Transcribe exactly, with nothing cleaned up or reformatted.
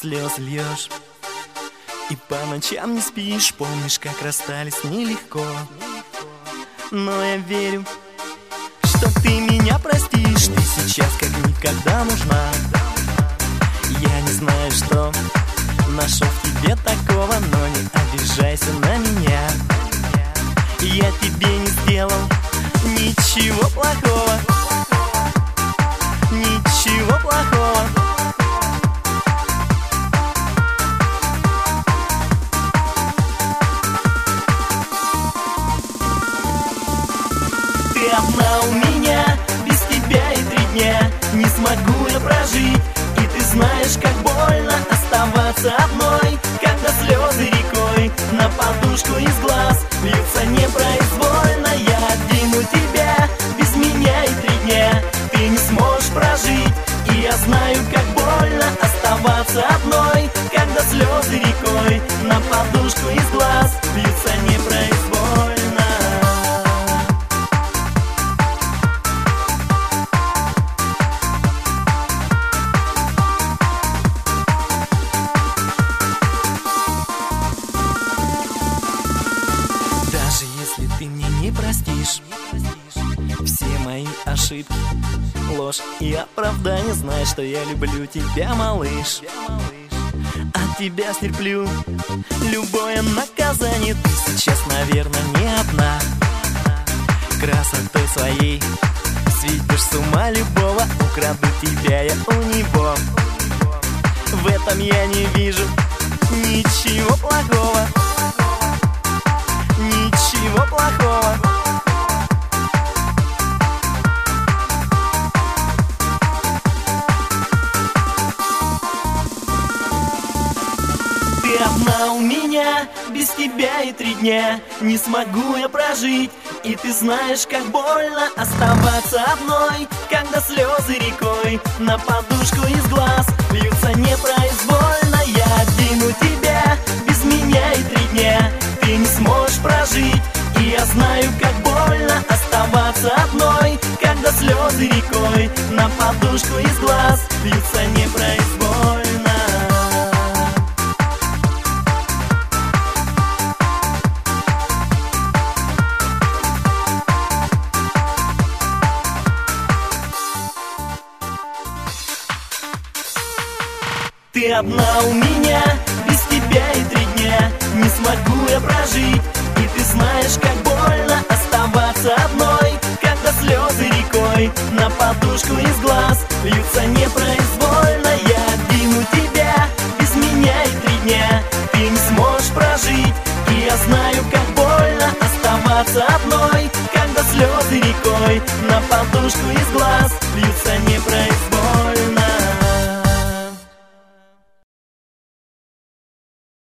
слезы льешь и по ночам не спишь. Помнишь, как расстались нелегко, но я верю, что ты меня простишь. Ты сейчас как никогда нужна. Я не знаю, что нашел в тебе такого, но не обижайся на меня. Я тебе не сделал ничего плохого, ничего плохого. Ты одна у меня, без тебя и три дня не смогу я прожить. И ты знаешь, как больно оставаться одной, когда слезы рекой на подушку из глаз льются непроизвольно. Я один у тебя, без меня и три дня ты не сможешь прожить. И я знаю, как больно оставаться одной, когда слезы рекой на подушку из глаз льются непроизвольно. Ты мне не простишь все мои ошибки, ложь и оправдание. Знай, что я люблю тебя, малыш. От тебя стерплю любое наказание. Ты сейчас, наверное, не одна. Красотой своей сведешь с ума любого. Украду тебя я у него. В этом я не вижу ничего плохого, ничего плохого. Ты одна у меня, без тебя и три дня не смогу я прожить. И ты знаешь, как больно оставаться одной, когда слезы рекой на подушку из глаз льются непроизвольно. Я один у тебя, без меня и три дня ты не сможешь прожить. И я знаю, как больно оставаться одной, когда слезы рекой на подушку из глаз льются непроизвольно. Ты одна у меня, без тебя и три дня не смогу я прожить. И ты знаешь, как больно оставаться одной, когда слезы рекой на подушку из глаз льются непроизвольно. Я один у тебя, без меня и три дня ты не сможешь прожить. И я знаю, как больно оставаться одной, когда слезы рекой на подушку из глаз льются